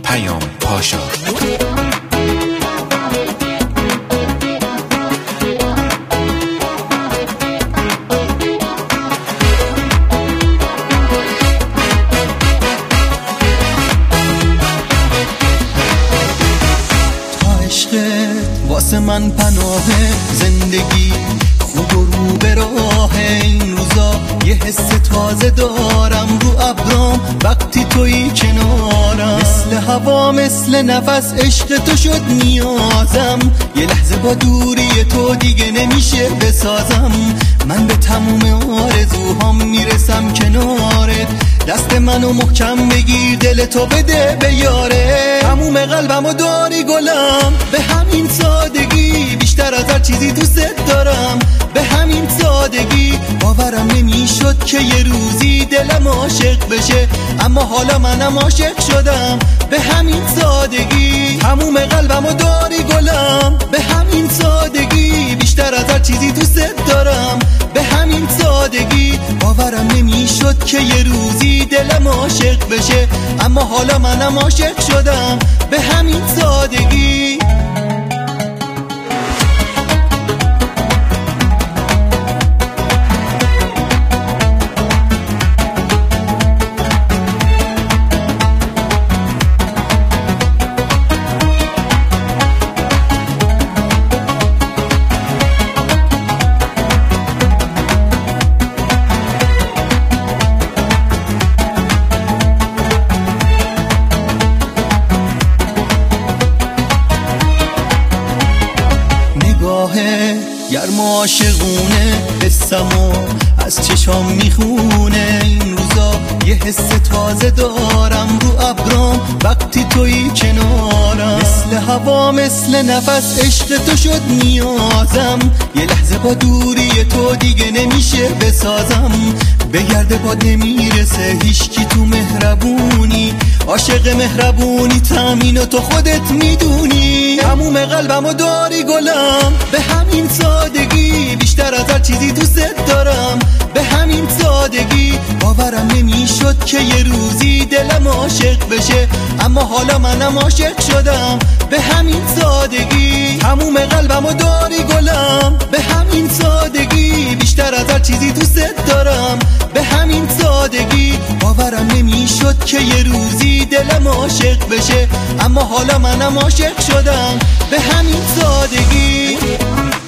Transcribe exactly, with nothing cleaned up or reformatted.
پیام پاشا. واسه من پناه زندگی، خوب و رو به راه این روزا یه حس تازه دارم رو ابرام وقتی تویی کنارم. مثل هوا مثل نفس عشق تو شد نیازم، یه لحظه با دوری تو دیگه نمیشه بسازم. من به تموم آرزوهام میرسم کنارت، دست منو محکم بگیر دل تو بده به یاره. تموم قلبمو داری گلم، به همین سادگی بیشتر از هر چیزی دوست دارم. به همین سادگی باورم نمیشد که یه روزی دلم عاشق بشه، اما حالا منم عاشق شدم. به همین سادگی تموم قلبمو داری گلم، به همین سادگی بیشتر از هر چیزی دوست دارم. به همین سادگی باورم نمیشد که یه روزی دلم عاشق بشه، اما حالا منم عاشق شدم. به همین سادگی گرم عاشقونه حسمو از چشام میخونه. این روزا یه حس تازه دارم رو ابرام وقتی تویی کنارم. مثل هوا مثل نفس عشق تو شد نیازم، یه لحظه با دوری تو دیگه نمیشه بسازم. به گرد پاد نمیرسه هیچکی تو مهربونی، عاشق مهربونی تامین و تو خودت میدونی. تموم قلبمو داری گلم، به همین سادگی بیشتر از هر چیزی دوست دارم. به همین سادگی باورم نمیشد که یه روزی دلم عاشق بشه، اما حالا منم عاشق شدم. به همین سادگی تموم قلبمو داری گلم، به همین سادگی بیشتر از هر چیزی دوست دارم. به همین سادگی باورم نمیشد که یه روزی دلم عاشق بشه، اما حالا منم عاشق شدم. به همین سادگی